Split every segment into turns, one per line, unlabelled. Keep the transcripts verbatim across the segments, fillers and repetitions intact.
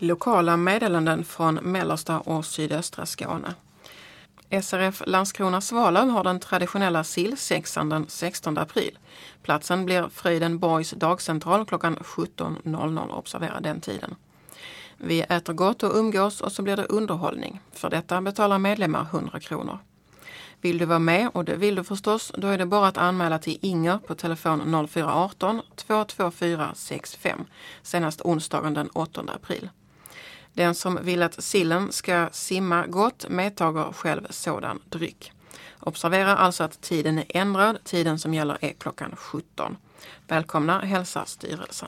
Lokala meddelanden från mellersta och sydöstra Skåne. S R F Landskrona Svalöv har den traditionella sillsexan den sextonde april. Platsen blir Frydenborgs dagcentral klockan sjutton noll noll. Observera den tiden. Vi äter gott och umgås och så blir det underhållning. För detta betalar medlemmar hundra kronor. Vill du vara med, och det vill du förstås, då är det bara att anmäla till Inger på telefon noll fyra ett åtta två två fyra sex fem senast onsdagen den åttonde april. Den som vill att sillen ska simma gott medtager själv sådan dryck. Observera alltså att tiden är ändrad. Tiden som gäller är klockan sjutton. Välkomna, hälsar styrelsen.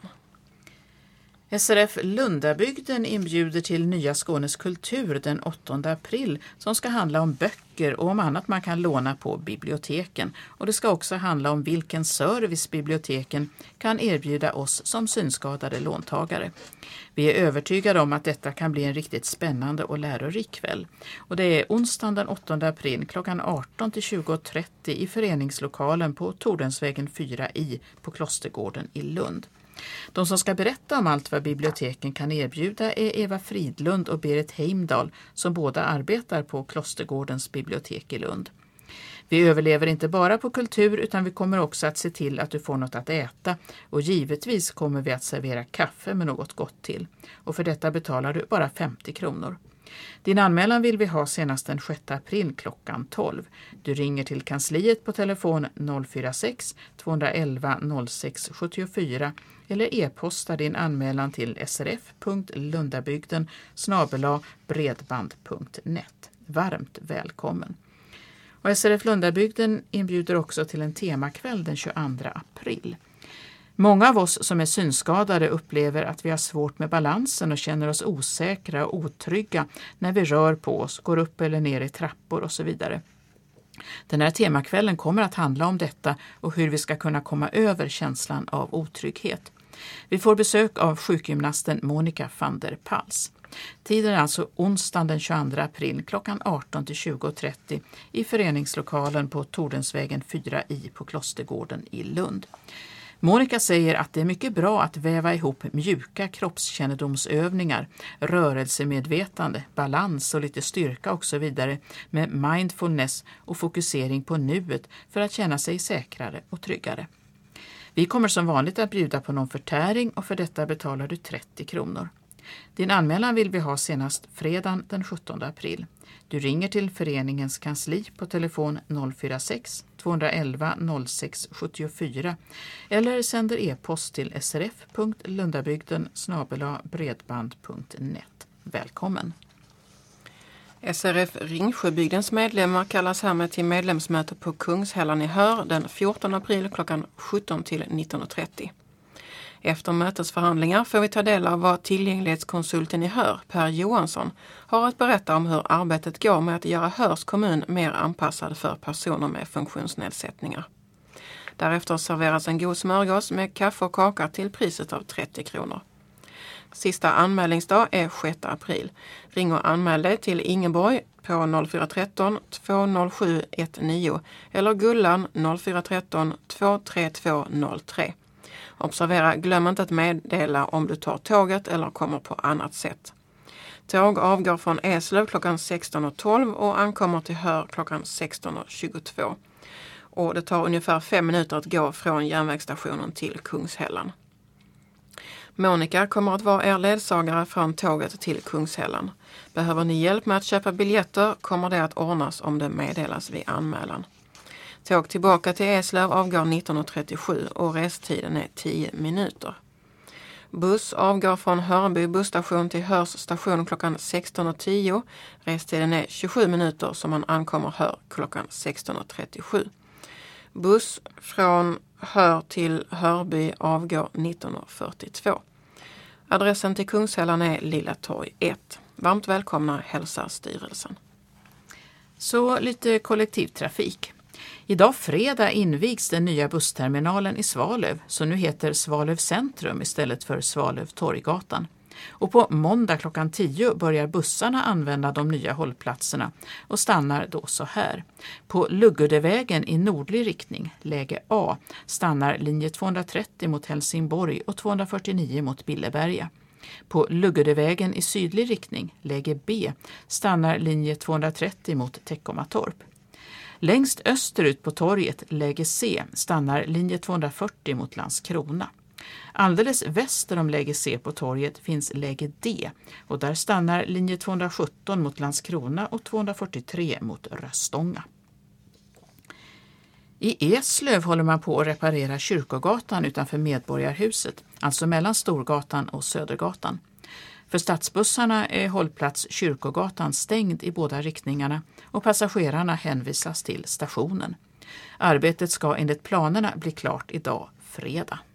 S R F Lundabygden inbjuder till Nya Skånes kultur den åttonde april som ska handla om böcker och om annat man kan låna på biblioteken. Och det ska också handla om vilken service biblioteken kan erbjuda oss som synskadade låntagare. Vi är övertygade om att detta kan bli en riktigt spännande och lärorik kväll. Och det är onsdagen den åttonde april klockan arton till tjugo trettio i föreningslokalen på Tordensvägen fyra i på Klostergården i Lund. De som ska berätta om allt vad biblioteken kan erbjuda är Eva Fridlund och Berit Heimdal som båda arbetar på Klostergårdens bibliotek i Lund. Vi överlever inte bara på kultur utan vi kommer också att se till att du får något att äta och givetvis kommer vi att servera kaffe med något gott till. Och för detta betalar du bara femtio kronor. Din anmälan vill vi ha senast den sjätte april klockan tolv. Du ringer till kansliet på telefon noll fyra sex två ett ett noll sex sju fyra eller e-posta din anmälan till srf.lundabygden snabel-a bredband punkt net. Varmt välkommen. Och S R F Lundabygden inbjuder också till en temakväll den tjugoandra april. Många av oss som är synskadade upplever att vi har svårt med balansen och känner oss osäkra och otrygga när vi rör på oss, går upp eller ner i trappor och så vidare. Den här temakvällen kommer att handla om detta och hur vi ska kunna komma över känslan av otrygghet. Vi får besök av sjukgymnasten Monica van der Pals. Tiden är alltså onsdagen den tjugoandra april klockan arton till tjugo trettio i föreningslokalen på Tordensvägen fyra i på Klostergården i Lund. Monica säger att det är mycket bra att väva ihop mjuka kroppskännedomsövningar, rörelsemedvetande, balans och lite styrka och så vidare med mindfulness och fokusering på nuet för att känna sig säkrare och tryggare. Vi kommer som vanligt att bjuda på någon förtäring och för detta betalar du trettio kronor. Din anmälan vill vi ha senast fredagen den sjuttonde april. Du ringer till föreningens kansli på telefon noll fyra sex två ett ett noll sex sju fyra eller sänder e-post till srf.lundabygden snabel-a bredband punkt net. Välkommen!
S R F Ringsjöbygdens medlemmar kallas härmed till medlemsmöte på Kungshällan i Hör den fjortonde april klockan sjutton till nitton trettio. Efter mötesförhandlingar får vi ta del av vad tillgänglighetskonsulten i Hör, Per Johansson, har att berätta om hur arbetet går med att göra Hörs kommun mer anpassad för personer med funktionsnedsättningar. Därefter serveras en god smörgås med kaffe och kaka till priset av trettio kronor. Sista anmälningsdag är sjätte april. Ring och anmäl dig till Ingeborg på noll fyra ett tre två noll sju ett nio eller Gullan noll fyra ett tre två tre två noll tre. Observera, glöm inte att meddela om du tar tåget eller kommer på annat sätt. Tåg avgår från Eslöv klockan sexton tolv och ankommer till Hör klockan sexton tjugotvå. Och det tar ungefär fem minuter att gå från järnvägsstationen till Kungshällan. Monica kommer att vara er ledsagare från tåget till Kungshällan. Behöver ni hjälp med att köpa biljetter kommer det att ordnas om det meddelas vid anmälan. Tåg tillbaka till Eslöv avgår nitton trettiosju och restiden är tio minuter. Buss avgår från Hörby busstation till Hörs station klockan sexton tio. Restiden är tjugosju minuter så man ankommer Hör klockan sexton trettiosju. Buss från Hör till Hörby avgår nitton fyrtiotvå. Adressen till Kungshällan är Lilla Torg ett. Varmt välkomna, hälsar styrelsen.
Så lite kollektivtrafik. Idag fredag invigs den nya bussterminalen i Svalöv, så nu heter Svalöv centrum istället för Svalöv Torggatan. Och på måndag klockan tio börjar bussarna använda de nya hållplatserna och stannar då så här. På Luggudevägen i nordlig riktning, läge A, stannar linje tvåhundratrettio mot Helsingborg och tvåhundrafyrtionio mot Billeberga. På Luggedevägen i sydlig riktning, läge B, stannar linje tvåhundratrettio mot Teckomatorp. Längst österut på torget, läge C, stannar linje tvåhundrafyrtio mot Landskrona. Alldeles väster om läge C på torget finns läge D och där stannar linje tvåhundrasjutton mot Landskrona och tvåhundrafyrtiotre mot Röstånga. I Eslöv håller man på att reparera Kyrkogatan utanför Medborgarhuset, alltså mellan Storgatan och Södergatan. För stadsbussarna är hållplats Kyrkogatan stängd i båda riktningarna och passagerarna hänvisas till stationen. Arbetet ska enligt planerna bli klart idag, fredag.